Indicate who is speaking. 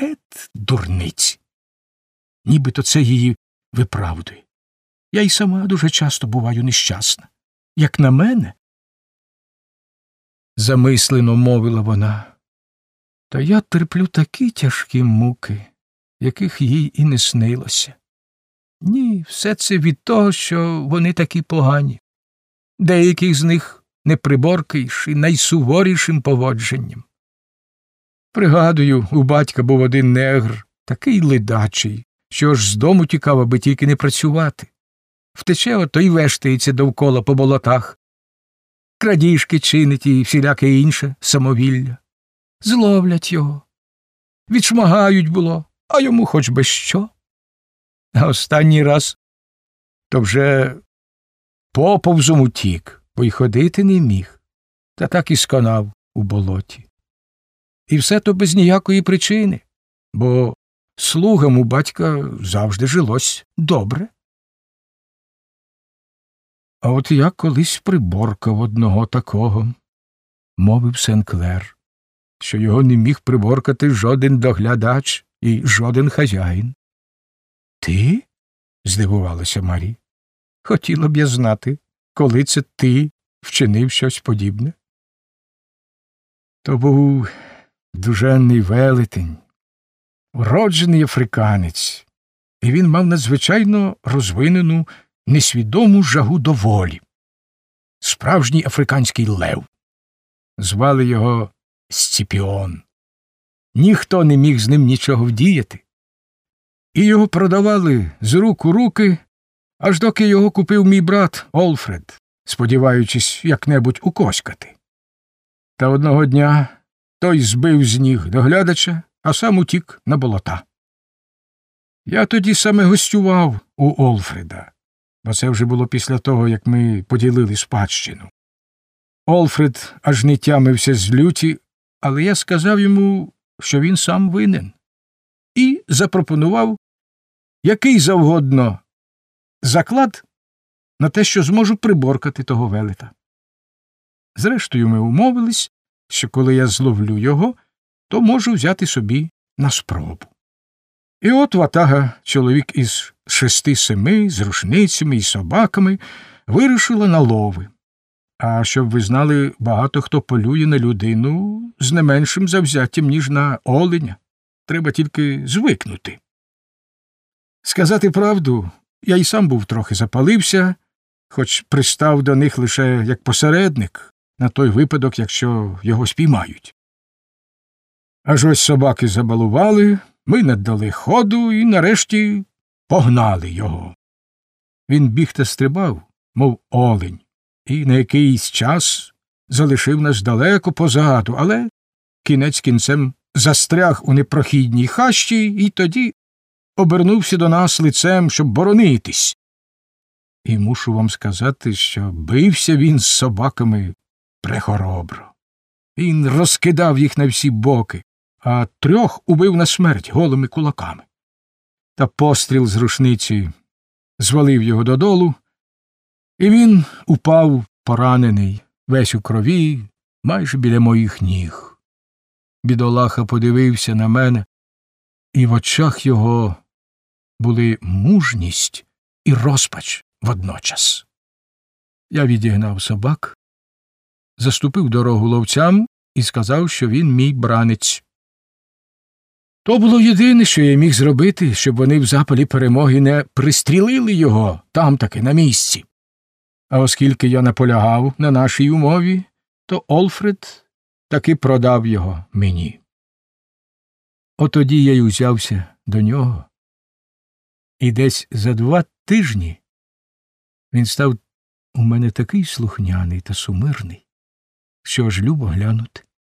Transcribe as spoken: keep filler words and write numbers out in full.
Speaker 1: ет, дурниці. Нібито це її виправдує. Я й сама дуже часто буваю нещасна. Як на мене, замислено мовила вона, та я терплю такі тяжкі муки, яких їй і не снилося. Ні, все це від того, що вони такі погані. Деяких з них неприборкаєш і найсуворішим поводженням. Пригадую, у батька був один негр, такий ледачий, що аж з дому тікав, аби тільки не працювати. Втече, ото й вештається довкола по болотах, крадіжки чинить і всіляке інше самовілля. Зловлять його. Відшмагають було, а йому хоч би що. А останній раз то вже поповзом утік, бо й ходити не міг, та так і сконав у болоті. І все то без ніякої причини, бо слугам у батька завжди жилось добре. А от я колись приборкав одного такого, мовив Сен-Клер, що його не міг приборкати жоден доглядач і жоден хазяїн. Ти? Здивувалася Марі. Хотіла б я знати, коли це ти вчинив щось подібне. То був дуженний велетень, вроджений африканець, і він мав надзвичайно розвинену несвідому жагу до волі. Справжній африканський лев. Звали його Сципіон. Ніхто не міг з ним нічого вдіяти. І його продавали з рук у руки, аж доки його купив мій брат Олфред, сподіваючись як-небудь укоськати. Та одного дня той збив з ніг доглядача, а сам утік на болота. Я тоді саме гостював у Олфреда, бо це вже було після того, як ми поділили спадщину. Олфред аж не тямився з люті, але я сказав йому, що він сам винен, і запропонував який завгодно заклад на те, що зможу приборкати того велета. Зрештою, ми умовились, що коли я зловлю його, то можу взяти собі на спробу. І от ватага, чоловік із шести-семи, з рушницями і собаками, вирушила на лови. А щоб ви знали, багато хто полює на людину з не меншим завзяттям, ніж на оленя. Треба тільки звикнути. Сказати правду, я й сам був трохи запалився, хоч пристав до них лише як посередник, на той випадок, якщо його спіймають. Аж ось собаки забалували, ми наддали ходу і нарешті погнали його. Він біг та стрибав, мов олень, і на якийсь час залишив нас далеко позаду, але кінець кінцем застряг у непрохідній хащі і тоді обернувся до нас лицем, щоб боронитись. І мушу вам сказати, що бився він з собаками прехоробро. Він розкидав їх на всі боки, а трьох убив на смерть голими кулаками. Та постріл з рушниці звалив його додолу, і він упав поранений, весь у крові, майже біля моїх ніг. Бідолаха подивився на мене, і в очах його були мужність і розпач водночас. Я відігнав собак, заступив дорогу ловцям і сказав, що він мій бранець. То було єдине, що я міг зробити, щоб вони в запалі перемоги не пристрілили його там-таки на місці. А оскільки я наполягав на нашій умові, то Олфред таки продав його мені. Отоді я й узявся до нього. І десь за два тижні він став у мене такий слухняний та сумирний, що аж любо глянути.